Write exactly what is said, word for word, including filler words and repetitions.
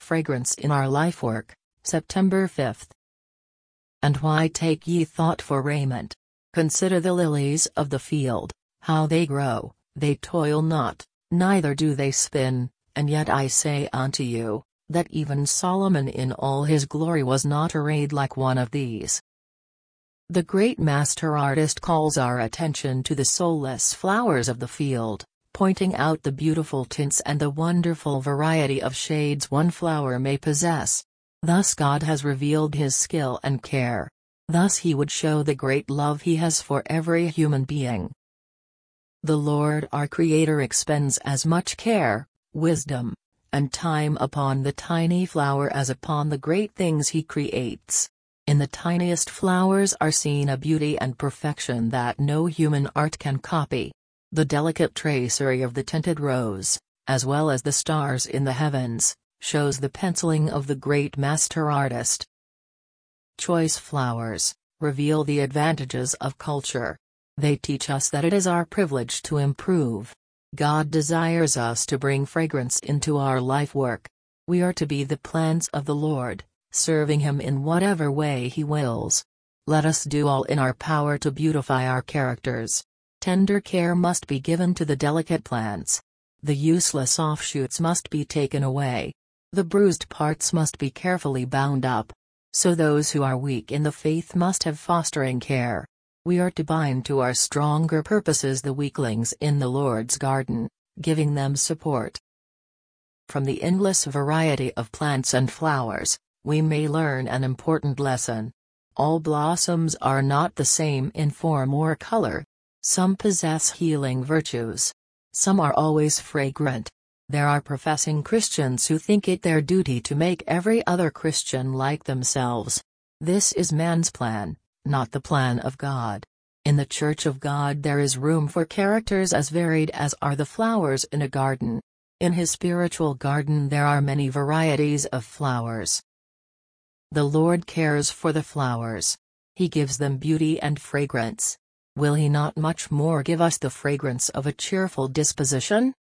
fragrance in our lifework. September fifth. And why take ye thought for raiment? Consider the lilies of the field, how they grow, they toil not, neither do they spin, and yet I say unto you, that even Solomon in all his glory was not arrayed like one of these. The great master artist calls our attention to the soulless flowers of the field, pointing out the beautiful tints and the wonderful variety of shades one flower may possess. Thus God has revealed his skill and care. Thus he would show the great love he has for every human being. The Lord our Creator expends as much care, wisdom, and time upon the tiny flower as upon the great things he creates. In the tiniest flowers are seen a beauty and perfection that no human art can copy. The delicate tracery of the tinted rose, as well as the stars in the heavens, shows the penciling of the great master artist. Choice flowers reveal the advantages of culture. They teach us that it is our privilege to improve. God desires us to bring fragrance into our life work. We are to be the plants of the Lord, serving him in whatever way he wills. Let us do all in our power to beautify our characters. Tender care must be given to the delicate plants. The useless offshoots must be taken away. The bruised parts must be carefully bound up. So those who are weak in the faith must have fostering care. We are to bind to our stronger purposes the weaklings in the Lord's garden, giving them support. From the endless variety of plants and flowers, we may learn an important lesson. All blossoms are not the same in form or color. Some possess healing virtues. Some are always fragrant. There are professing Christians who think it their duty to make every other Christian like themselves. This is man's plan, not the plan of God. In the Church of God there is room for characters as varied as are the flowers in a garden. In his spiritual garden there are many varieties of flowers. The Lord cares for the flowers. He gives them beauty and fragrance. Will he not much more give us the fragrance of a cheerful disposition?